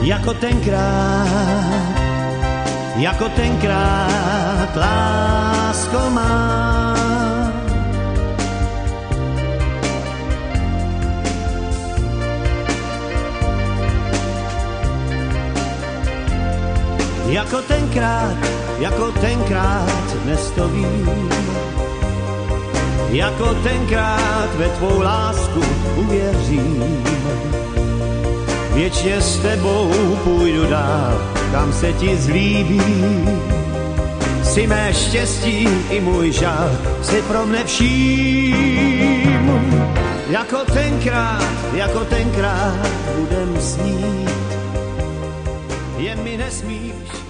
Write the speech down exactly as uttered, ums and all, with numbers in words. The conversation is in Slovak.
jako tenkrát, jako tenkrát, lásko má. Jako tenkrát, jako tenkrát, dnes to vím. Jako tenkrát ve tvou lásku uvěřím. Věčně s tebou půjdu dál, kam se ti zlíbí. Jsi mé štěstí i můj žál, jsi pro mne vším. Jako tenkrát, jako tenkrát budem snít. Jen mi nesmíš